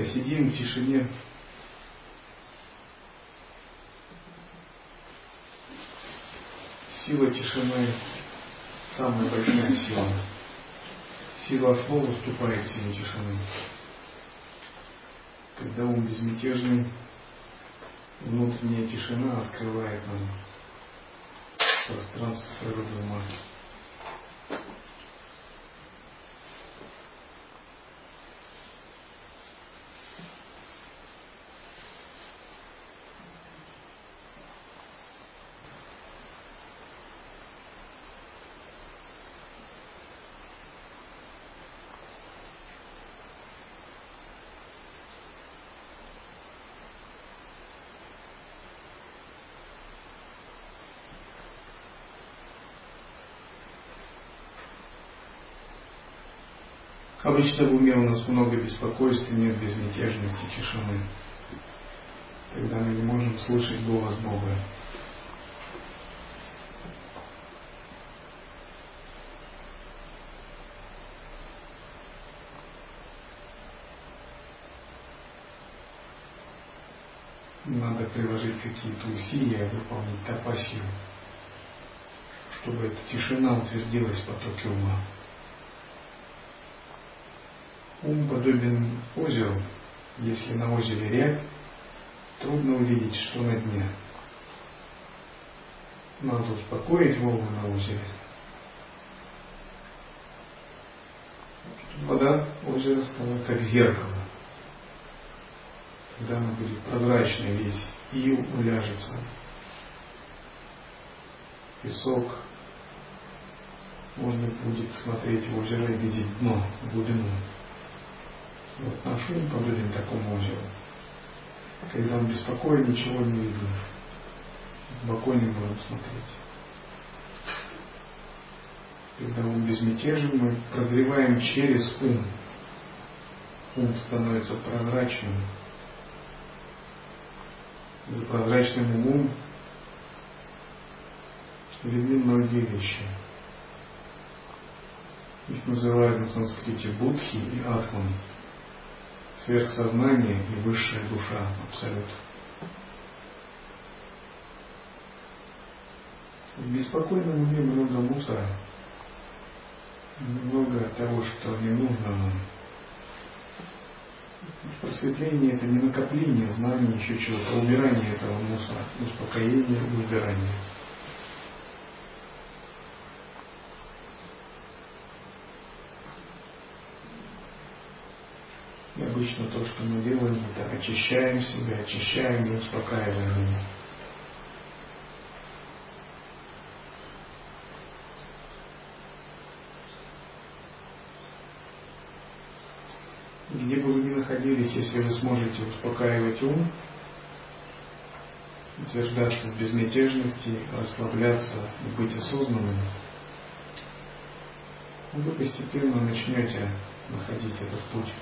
Посидим в тишине. Сила тишины – самая большая сила. Сила слова уступает силе тишины. Когда ум безмятежный, внутренняя тишина открывает нам пространство природы ума. Обычно в уме у нас много беспокойства, нет безмятежности, тишины. Тогда мы не можем слышать голос Бога. Надо приложить какие-то усилия, выполнить тапасию, чтобы эта тишина утвердилась в потоке ума. Ум подобен озеру. Если на озере рябь, трудно увидеть, что на дне. Надо успокоить волны на озере. Вода озера стала как зеркало. Когда она будет прозрачной, весь ил уляжется. Песок. Можно будет смотреть в озеро и видеть дно, глубину. Вот наш ум подобен такому озеру. Когда он беспокоен, ничего не видно. Глубоко не можем смотреть. Когда ум безмятежен, мы прозреваем через ум. Ум становится прозрачным. За прозрачным умом видны многие вещи. Их называют на санскрите будхи и атман. Сверхсознание и высшая душа, абсолют. В беспокойном уме много мусора, много того, что не нужно нам. Просветление – это не накопление знаний, еще чего-то, а убирание этого мусора, успокоение и убирание. И обычно то, что мы делаем, это очищаем себя, очищаем и успокаиваем его. Где бы вы ни находились, если вы сможете успокаивать ум, утверждаться в безмятежности, расслабляться и быть осознанным, вы постепенно начнете находить этот путь.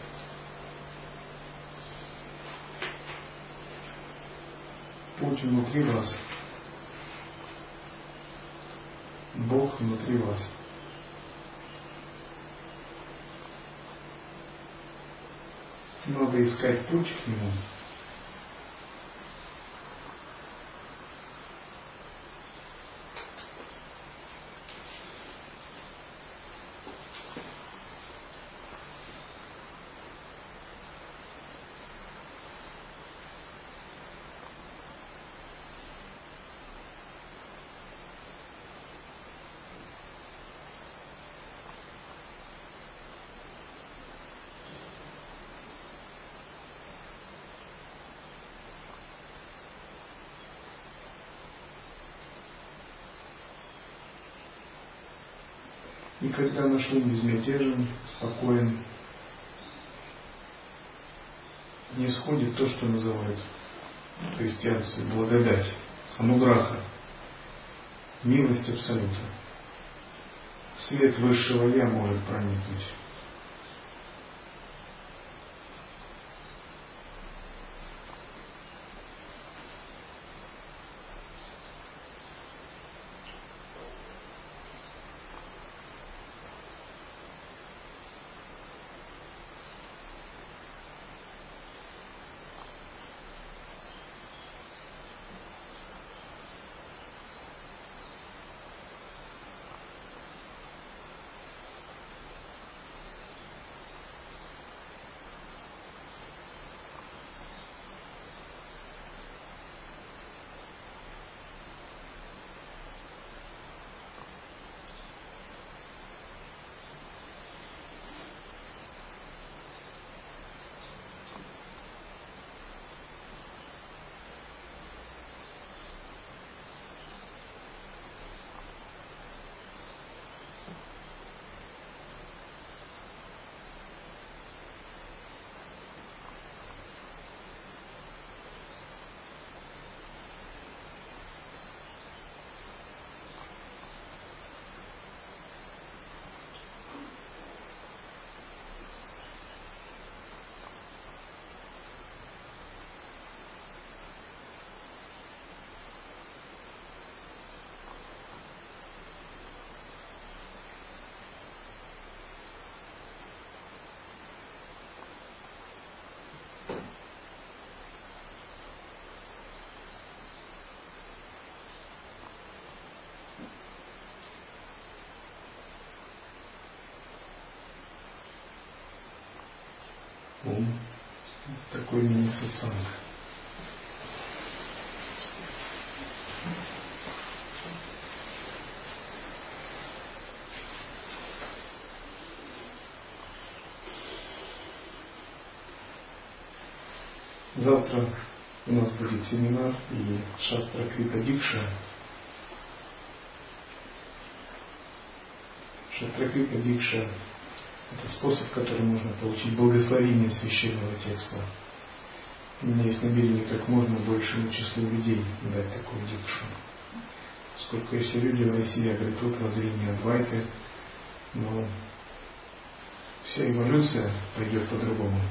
Путь внутри вас. Бог внутри вас. Надо искать путь к Нему. И когда наш ум безмятежен, спокоен, не сходит то, что называют христианцы благодать, ануграха, милость абсолюта. Свет высшего Я может проникнуть. ум. Такой мини-сатсанг. Завтра у нас будет семинар и Шастра Крипа Дикша. Шастра Крипа Дикша — это способ, которым можно получить благословение священного текста. У меня есть намерение как можно большему числу людей дать такую дикшу. Поскольку если люди в России обретут воззрение Адвайты, но вся эволюция пойдет по-другому.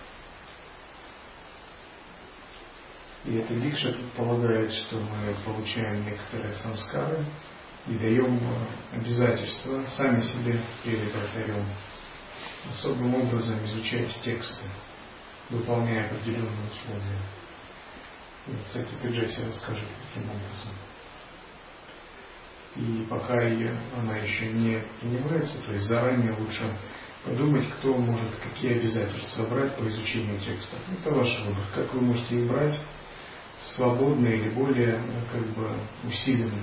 И эта дикша предполагает, что мы получаем некоторые самскары и даем обязательства сами себе перед алтарем особым образом изучать тексты, выполняя определенные условия. И, кстати, Джесси расскажет, каким образом. И пока она еще не принимается, то есть заранее лучше подумать, кто может какие обязательства брать по изучению текста. Это ваш выбор. Как вы можете их брать, свободно или более усиленно.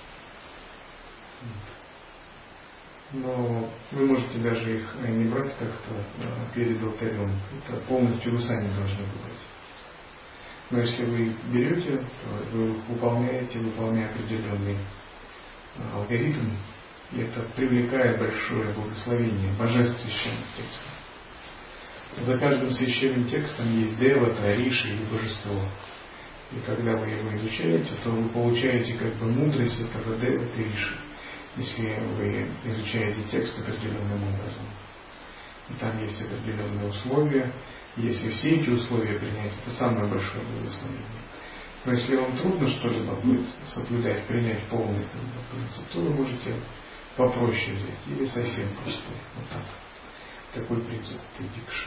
Но вы можете даже их не брать как-то перед алтарем. Это полностью вы сами должны выбрать. Но если вы их берете, то вы их выполняя определенный алгоритм, и это привлекает большое благословение, божественных священных текстов. За каждым священным текстом есть девата, риши или божество. И когда вы его изучаете, то вы получаете мудрость этого девата и риши, если вы изучаете текст определенным образом. И там есть определенные условия. И если все эти условия принять, это самое большое благословение. Но если вам трудно что-либо будет соблюдать, принять полный принцип, то вы можете попроще взять или совсем простой. Вот так. Такой принцип этой дикши.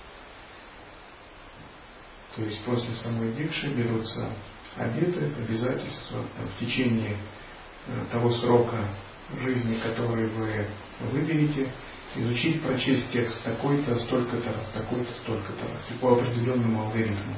То есть после самой дикши берутся обеты, обязательства в течение того срока жизни, который вы выберете, изучить, прочесть текст такой-то, столько-то раз, такой-то, столько-то раз, и по определенному алгоритму.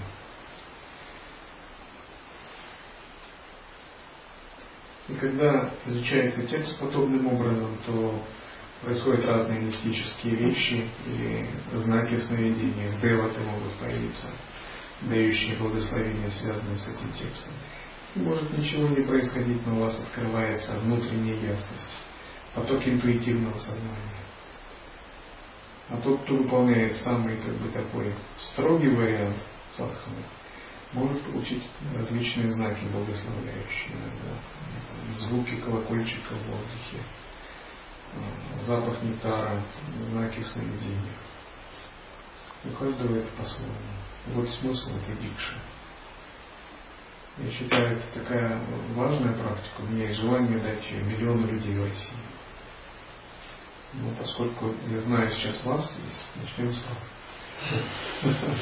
И когда изучается текст подобным образом, то происходят разные мистические вещи или знаки в сновидениях, деваты могут появиться, дающие благословение, связанные с этим текстом. И может ничего не происходить, но у вас открывается внутренняя ясность, поток интуитивного сознания. А тот, кто выполняет самый такой строгий вариант садханы, может получить различные знаки благословляющие, звуки колокольчика в воздухе, запах нектара, знаки в сновидениях. У каждого это по-своему. Вот смысл этой дикши. Я считаю, это такая важная практика. У меня есть желание дать ее миллиону людей в России. Но поскольку я знаю сейчас вас, начнем с вас.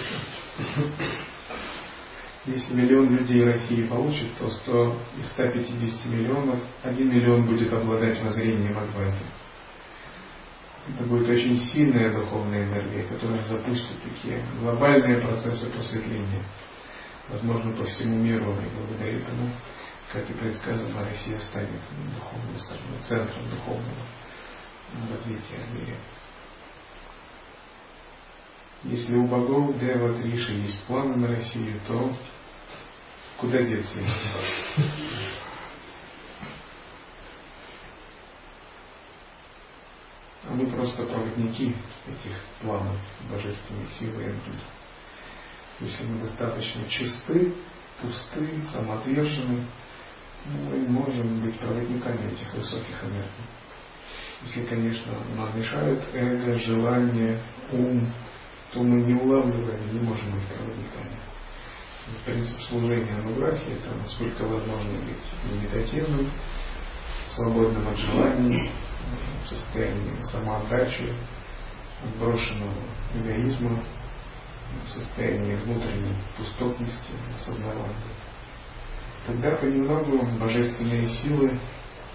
Если миллион людей России получит, то 100 из 150 миллионов, 1 миллион будет обладать воззрением Адвайты. Это будет очень сильная духовная энергия, которая запустит такие глобальные процессы просветления. Возможно, по всему миру, и благодаря этому, как и предсказано, Россия станет духовной стороной, центром духовного развития в мире. Если у богов, деват, риши есть планы на Россию, то куда деться? А мы просто проводники этих планов божественной силы и энергии. Если мы достаточно чисты, пусты, самоотвержены, мы можем быть проводниками этих высоких энергий. Если, конечно, нам мешают эго, желание, ум, то мы не улавливаем, не можем быть проводниками. Принцип служения ануграхи — это насколько возможно быть медитативным, свободным от желаний, в состоянии самоотдачи, отброшенного эгоизма, в состоянии внутренней пустотности, осознавания. Тогда понемногу божественные силы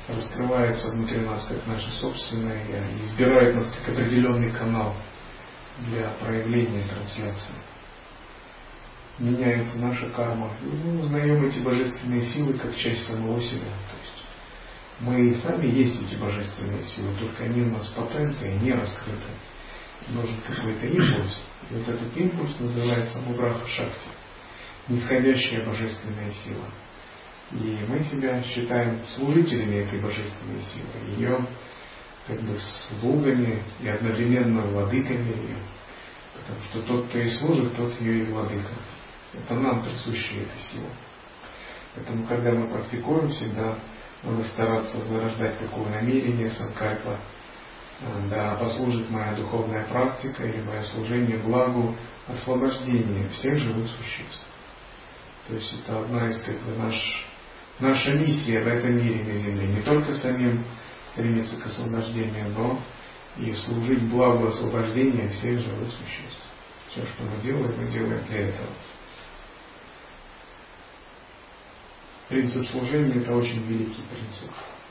раскрываются внутри нас, как наши собственные, и избирают нас как определенный канал для проявления трансляции. Меняется наша карма. И мы узнаем эти божественные силы как часть самого себя. То есть мы сами есть эти божественные силы, только они у нас в потенции не раскрыты. Нужен какой-то импульс. И вот этот импульс называется Ануграха Шакти. Нисходящая божественная сила. И мы себя считаем служителями этой божественной силы. Ее как бы слугами и одновременно владыками ее. Потому что тот, кто ей служит, тот ее и владыка. Это нам присуща эта сила. Поэтому, когда мы практикуем, всегда надо стараться зарождать такое намерение, санкальпа. Да, послужит моя духовная практика или мое служение благу освобождения всех живых существ. То есть это одна из наша миссия в этом мире на Земле. Не только самим стремиться к освобождению, но и служить благу освобождения всех живых существ. Все, что мы делаем для этого. Принцип служения – это очень великий принцип.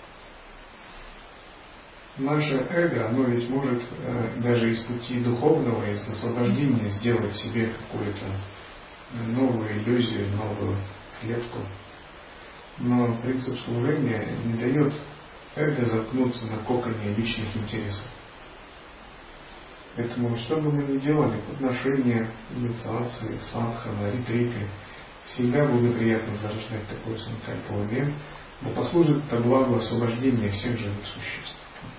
Наше эго, оно ведь может даже из пути духовного, из освобождения сделать себе какую-то новую иллюзию, новую клетку. Но принцип служения не дает эго заткнуться на коконе личных интересов. Поэтому, что бы мы ни делали, подношения, инициации, садхана, ретриты, всегда благоприятно зарождать такой санкальпа в уме, но послужит это благо освобождения всех живых существ.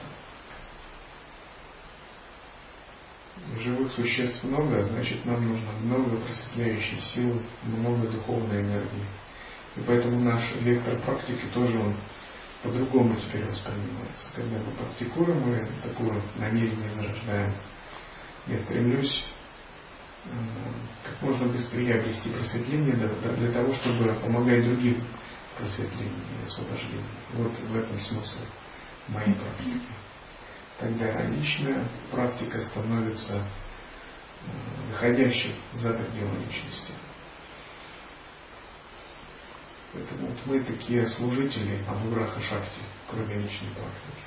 Живых существ много, значит нам нужно много просветляющей силы, много духовной энергии. И поэтому наш вектор практики тоже он по-другому теперь воспринимается. Когда мы практикуем, мы такое намерение зарождаем. Я стремлюсь как можно быстрее обрести просветление для того, чтобы помогать другим в просветлении и освобождении. Вот в этом смысл моей практики. Тогда личная практика становится выходящей за пределы личности. Поэтому вот мы такие служители Ануграха Шакти, кроме личной практики.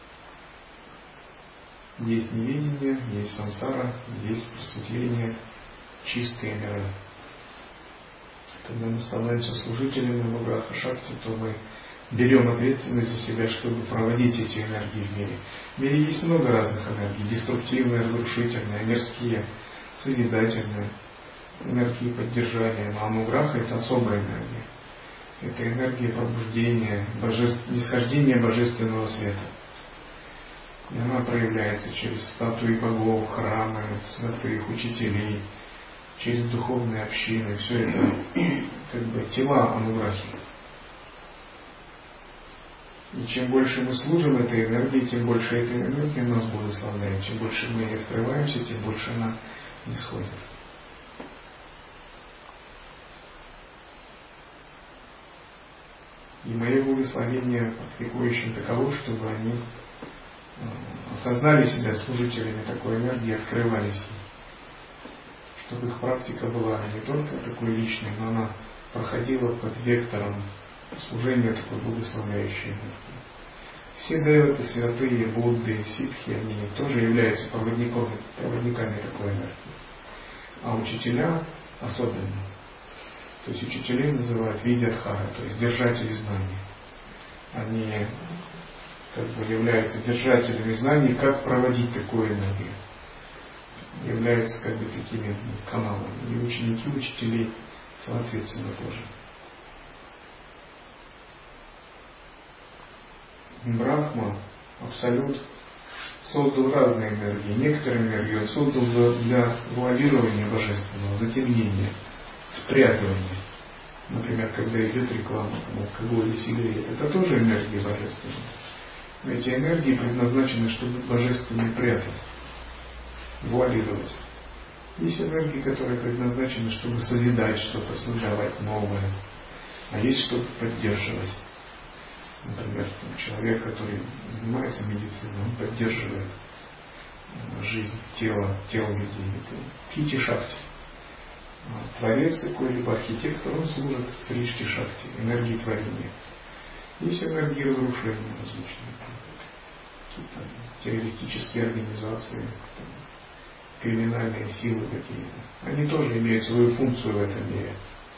Есть неведение, есть сансара, есть просветление, чистые миры. Когда мы становимся служителями Ануграха Шакти, то мы берем ответственность за себя, чтобы проводить эти энергии в мире. В мире есть много разных энергий. Деструктивные, разрушительные, мирские, созидательные, энергии поддержания. Но Ануграха – это особая энергия. Это энергия пробуждения, нисхождения божественного света. И она проявляется через статуи богов, храмы, святых, учителей, через духовные общины. Все это как бы тела Ануграхи. И чем больше мы служим этой энергии, тем больше этой энергии нас благословляет. Чем больше мы ей открываемся, тем больше она исходит. И мое благословение практикующим таково, чтобы они осознали себя служителями такой энергии, открывались ей. Чтобы их практика была не только такой личной, но она проходила под вектором служения такой благословляющей энергии. Все деваты, святые, Будды, ситхи, они тоже являются проводниками такой энергии. А учителя особенно. То есть учителей называют видьядхара, то есть держатели знаний. Они как бы являются держателями знаний, как проводить такую энергию. Являются как бы такими каналами. И ученики учителей соответственно тоже. Брахма, Абсолют, создал разные энергии. Некоторые энергии он создал для вуалирования божественного, затемнения, спрятывания. Например, когда идет реклама алкоголя, сигарет, это тоже энергия божественная. Но эти энергии предназначены, чтобы божественное прятать, вуалировать. Есть энергии, которые предназначены, чтобы созидать что-то, создавать новое. А есть чтобы поддерживать. Например, человек, который занимается медициной, он поддерживает жизнь тела людей. Это Сришти Шакти. Творец какой-либо, архитектор, он служит Сришти Шакти, энергии творения. Есть энергии разрушения различные. Какие-то террористические организации, криминальные силы какие-то. Они тоже имеют свою функцию в этом мире.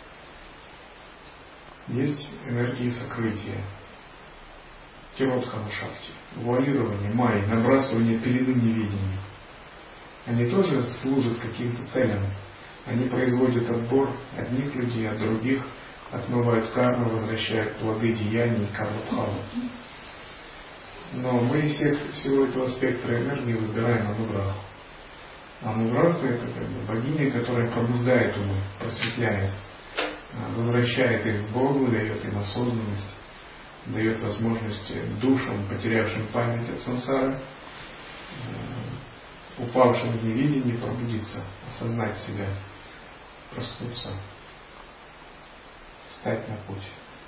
Есть энергии сокрытия, тиротхана шакти, вуалирование, майя, набрасывание пелены невидения. Они тоже служат каким-то целям. Они производят отбор одних людей от других, отмывают карму, возвращают плоды деяний, карма-бхаву. Но мы из всего этого спектра энергии выбираем Ануграху. Ануграха — это как бы богиня, которая пробуждает умы, просветляет, возвращает их к Богу, дает им осознанность, дает возможность душам, потерявшим память от сансары, упавшим в невидение, пробудиться, осознать себя, проснуться, встать на путь.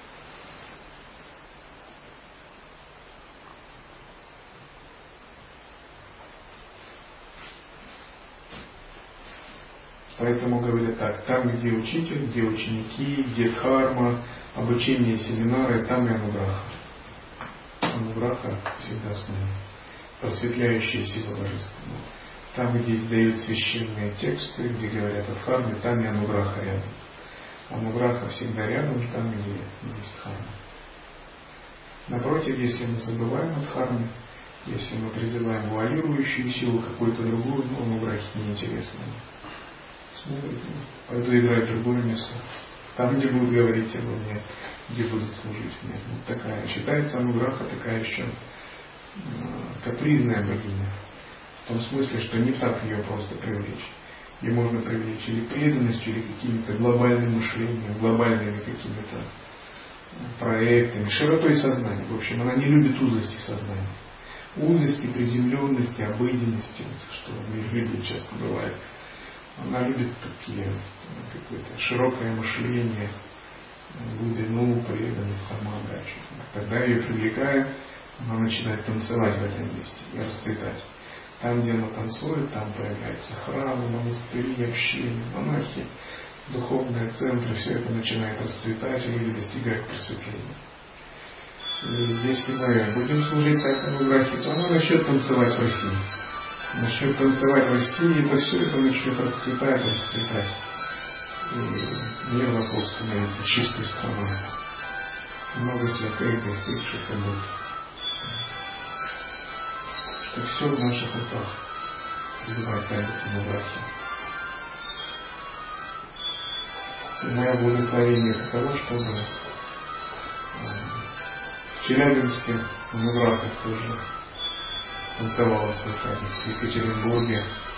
Поэтому говорят так: там, где учитель, где ученики, где дхарма, обучение, семинары, там и Ануграха. Ануграха всегда с нами. Просветляющая сила божественная. Там, где дают священные тексты, где говорят о дхарме, там и Ануграха рядом. Ануграха всегда рядом, там, где есть дхарма. Напротив, если мы забываем о дхарме, если мы призываем вуалирующую силу, какую-то другую, Ануграхе неинтересно. Смотрите, пойду играть в другое место. Там, где будут говорить обо мне, где будут служить мне. Вот такая. Считается Ануграха такая еще капризная богиня. В том смысле, что не так ее просто привлечь. Ее можно привлечь или преданностью, или каким-то глобальным мышлением, глобальными какими-то проектами, широтой сознания. В общем, она не любит узости сознания. Узости, приземленности, обыденности, что в мире часто бывает. Она любит такие, какое-то широкое мышление, глубину, преданность, самоотдачу. Тогда ее привлекая, она начинает танцевать в этом месте и расцветать. Там, где она танцует, там появляются храмы, монастыри, общины, монахи, духовные центры, все это начинает расцветать, и люди достигают просветления. И если мы будем служить так Ануграхе, то она начнет танцевать в России. Начнет танцевать в России, то все это начнет расцветать, расцветать. И мир вокруг становится чистой страной. Много святых, достигших и будет. Что все в наших руках. Призывает танец Ануграхи. И мое благословение таково, чтобы в Челябинске Ануграха тоже танцевала свой танец, в Екатеринбурге,